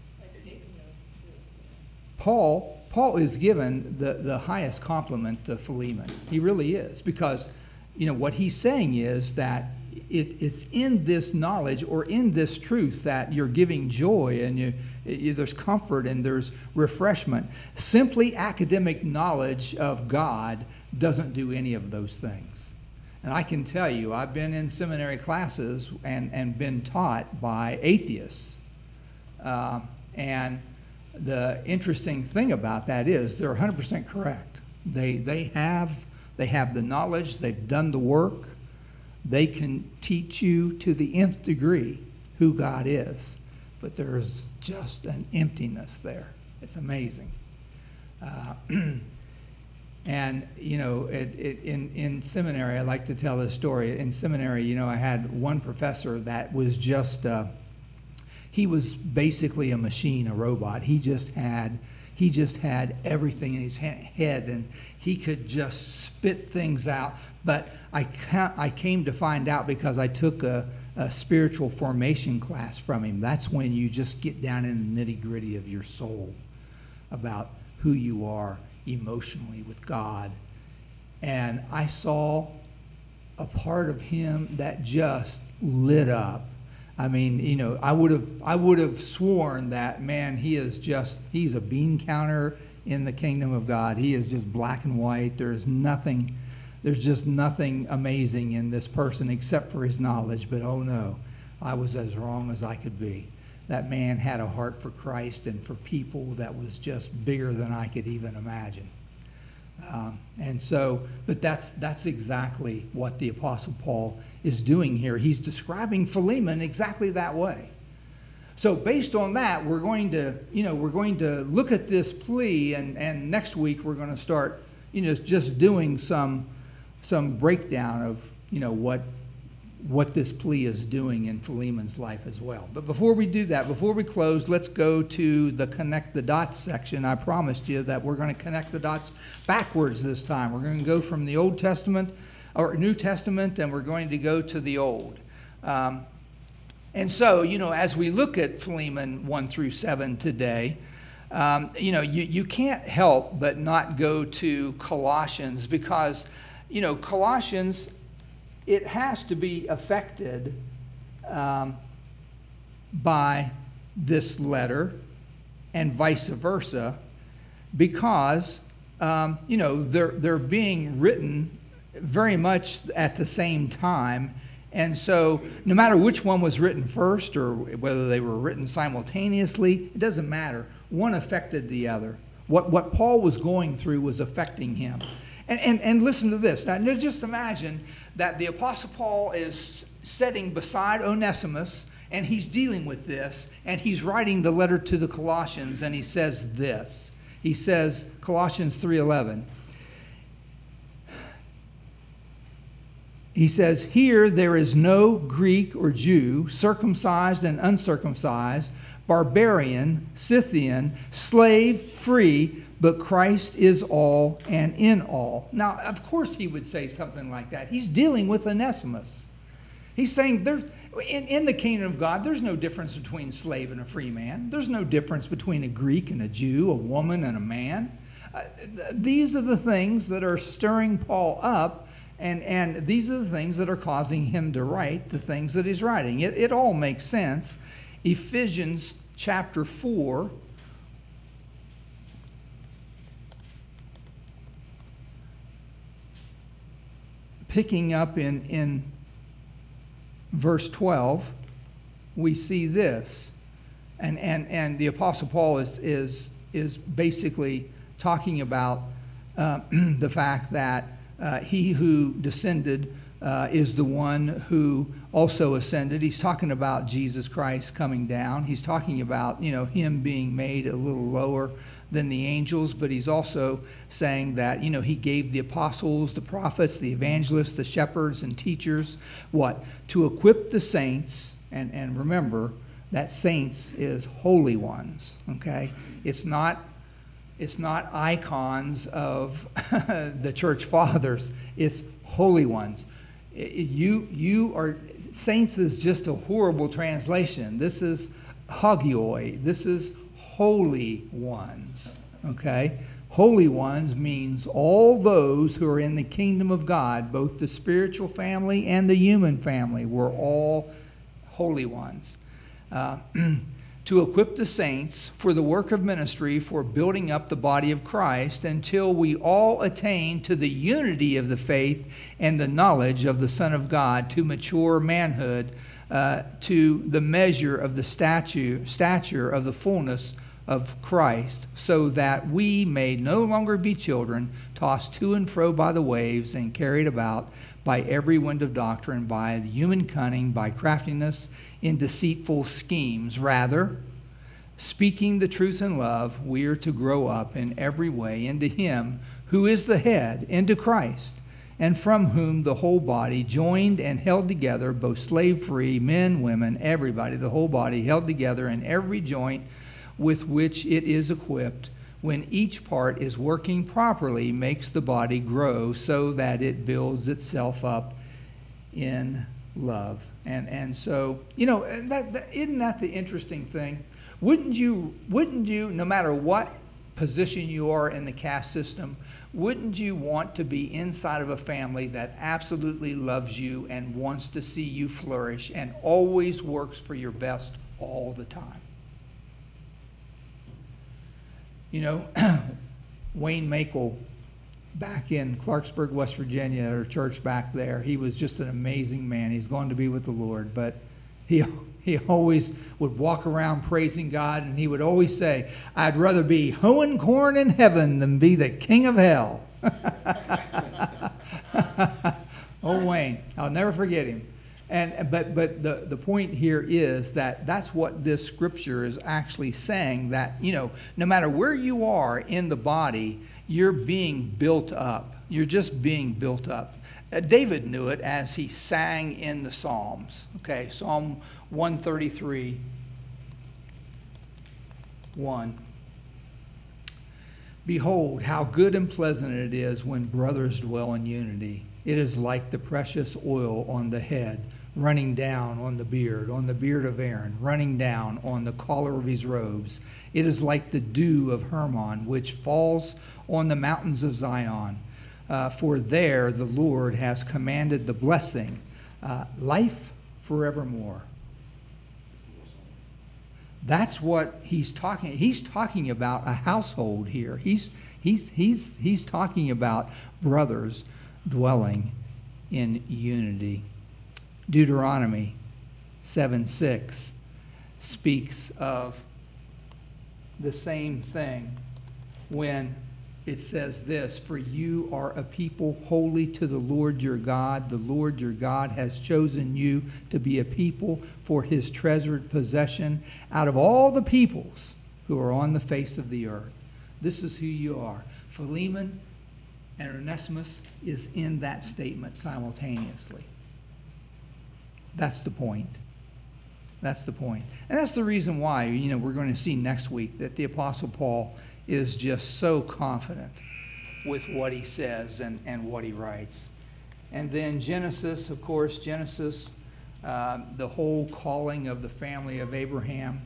Paul is given the highest compliment to Philemon. He really is, because what he's saying is that it's in this knowledge or in this truth that you're giving joy and there's comfort and there's refreshment. Simply academic knowledge of God doesn't do any of those things. And I can tell you, I've been in seminary classes and been taught by atheists. And the interesting thing about that is they're 100% correct. They have the knowledge, they've done the work. They can teach you to the nth degree who God is. But there's just an emptiness there. It's amazing. And, in seminary, I like to tell this story. In seminary, I had one professor that was just, he was basically a machine, a robot. He just had everything in his head, and he could just spit things out. But I came to find out because I took a spiritual formation class from him. That's when you just get down in the nitty-gritty of your soul about who you are emotionally with God. And I saw a part of him that just lit up. I mean, I would have sworn that, man, he's a bean counter in the kingdom of God. He is just black and white. There's just nothing amazing in this person except for his knowledge. But oh no, I was as wrong as I could be. That man had a heart for Christ and for people that was just bigger than I could even imagine. But that's exactly what the Apostle Paul is doing here. He's describing Philemon exactly that way. So based on that, we're going to look at this plea, and next week we're going to start, just doing some breakdown of, what this plea is doing in Philemon's life as well. But before we do that, before we close, let's go to the Connect the Dots section. I promised you that we're going to connect the dots backwards this time. We're going to go from the Old Testament, or New Testament, and we're going to go to the Old. And so, as we look at Philemon 1 through 7 today, you can't help but not go to Colossians, because, Colossians, it has to be affected by this letter and vice versa, because, they're being written very much at the same time. And so no matter which one was written first or whether they were written simultaneously, it doesn't matter. One affected the other. What Paul was going through was affecting him. And listen to this. Now, just imagine that the Apostle Paul is sitting beside Onesimus, and he's dealing with this, and he's writing the letter to the Colossians, and he says this. He says, Colossians 3:11. He says, "Here there is no Greek or Jew, circumcised and uncircumcised, barbarian, Scythian, slave, free, but Christ is all and in all." Now, of course he would say something like that. He's dealing with Onesimus. He's saying in the kingdom of God, there's no difference between slave and a free man. There's no difference between a Greek and a Jew, a woman and a man. These are the things that are stirring Paul up, and these are the things that are causing him to write the things that he's writing. It all makes sense. Ephesians chapter 4. Picking up in verse 12, we see this. And the Apostle Paul is basically talking about the fact that he who descended is the one who also ascended. He's talking about Jesus Christ coming down. He's talking about, him being made a little lower than the angels, but he's also saying that, he gave the apostles, the prophets, the evangelists, the shepherds and teachers, what? To equip the saints, and remember that saints is holy ones, okay? It's not icons of the church fathers. It's holy ones. You are, saints is just a horrible translation. This is hagioi. This is holy ones, okay? Holy ones means all those who are in the kingdom of God, both the spiritual family and the human family. We're all holy ones. To equip the saints for the work of ministry, for building up the body of Christ, until we all attain to the unity of the faith and the knowledge of the Son of God, to mature manhood, to the measure of the stature of the fullness of Christ, so that we may no longer be children, tossed to and fro by the waves and carried about by every wind of doctrine, by the human cunning, by craftiness in deceitful schemes. Rather, speaking the truth in love, we are to grow up in every way into him who is the head, into Christ, and from whom the whole body, joined and held together, both slave-free, men, women, everybody, the whole body held together in every joint with which it is equipped, when each part is working properly, makes the body grow so that it builds itself up in love. And so, isn't that the interesting thing? Wouldn't you, no matter what position you are in the caste system, wouldn't you want to be inside of a family that absolutely loves you and wants to see you flourish and always works for your best all the time? Wayne Makel, back in Clarksburg, West Virginia, at our church back there, he was just an amazing man. He's gone to be with the Lord, but he always would walk around praising God, and he would always say, "I'd rather be hoeing corn in heaven than be the king of hell." Oh, Wayne, I'll never forget him. But the point here is that that's what this scripture is actually saying, that, no matter where you are in the body, you're being built up. You're just being built up. David knew it as he sang in the Psalms. Okay, Psalm 133, 1. "Behold, how good and pleasant it is when brothers dwell in unity. It is like the precious oil on the head, running down on the beard of Aaron, running down on the collar of his robes. It is like the dew of Hermon, which falls on the mountains of Zion. For there the Lord has commanded the blessing, life forevermore." That's what he's talking. He's talking about a household here. He's talking about brothers dwelling in unity. Deuteronomy 7:6 speaks of the same thing. when it says this, "For you are a people holy to the Lord your God. The Lord your God has chosen you to be a people for his treasured possession out of all the peoples who are on the face of the earth." This is who you are. Philemon and Onesimus is in that statement simultaneously. That's the point. That's the point. And that's the reason why, we're going to see next week that the Apostle Paul is just so confident with what he says and what he writes. And then Genesis, of course, the whole calling of the family of Abraham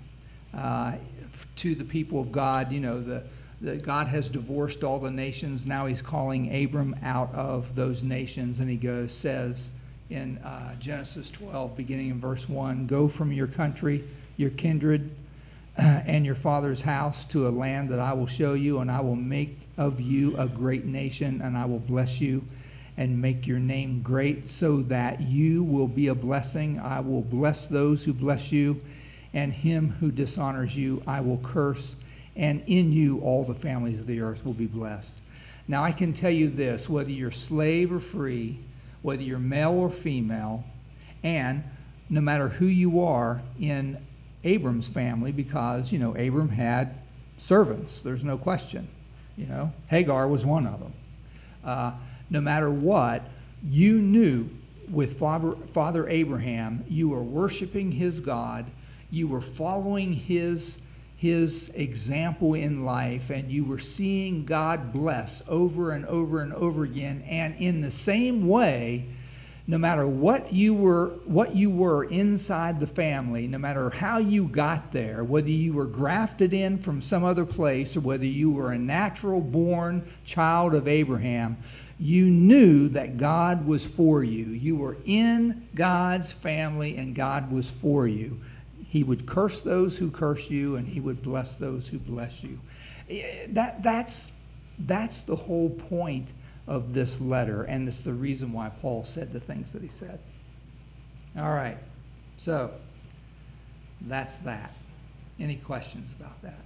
to the people of God. That God has divorced all the nations. Now he's calling Abram out of those nations. And he says in Genesis 12, beginning in verse 1, "Go from your country, your kindred, and your father's house to a land that I will show you, and I will make of you a great nation, and I will bless you and make your name great so that you will be a blessing. I will bless those who bless you, and him who dishonors you I will curse, and in you all the families of the earth will be blessed." Now I can tell you this, whether you're slave or free, whether you're male or female, and no matter who you are in Abram's family, because, Abram had servants, there's no question. Hagar was one of them. No matter what, you knew with Father Abraham, you were worshiping his God, you were following his example in life, and you were seeing God bless over and over and over again. And in the same way, no matter what you were inside the family, no matter how you got there, whether you were grafted in from some other place or whether you were a natural born child of Abraham, you knew that God was for you. You were in God's family and God was for you. He would curse those who curse you, and he would bless those who bless you. That's the whole point of this letter, and it's the reason why Paul said the things that he said. All right, so that's that. Any questions about that?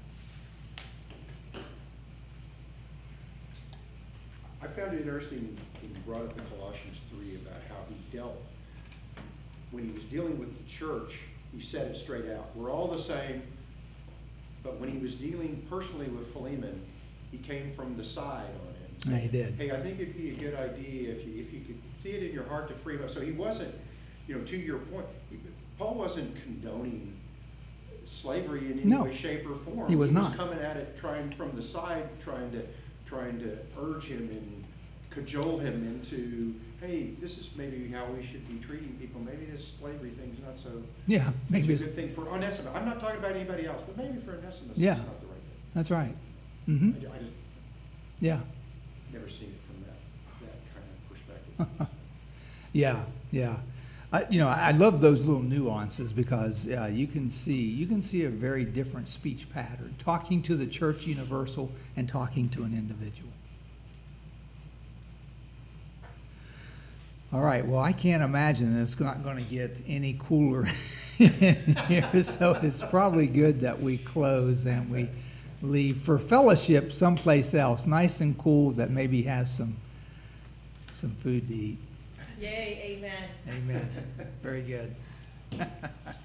I found it interesting when you brought up the Colossians 3 about how he dealt. When he was dealing with the church, he said it straight out. We're all the same, but when he was dealing personally with Philemon, he came from the side on it. Yeah, he did. Hey, I think it'd be a good idea if you could see it in your heart to free up. So he wasn't, to your point, Paul wasn't condoning slavery in any way, shape, or form. He was not. He was coming at it, trying from the side, trying to urge him and cajole him into, hey, this is maybe how we should be treating people. Maybe this slavery thing's not so maybe a good thing for Onesimus. I'm not talking about anybody else, but maybe for Onesimus, it's not the right thing. That's right. Mm-hmm. I just never seen it from that kind of perspective. Yeah. I love those little nuances because you can see a very different speech pattern, talking to the church universal and talking to an individual. All right, well, I can't imagine it's not going to get any cooler in here, so it's probably good that we close and we leave for fellowship someplace else, nice and cool, that maybe has some food to eat. Yay, amen. Amen. Very good.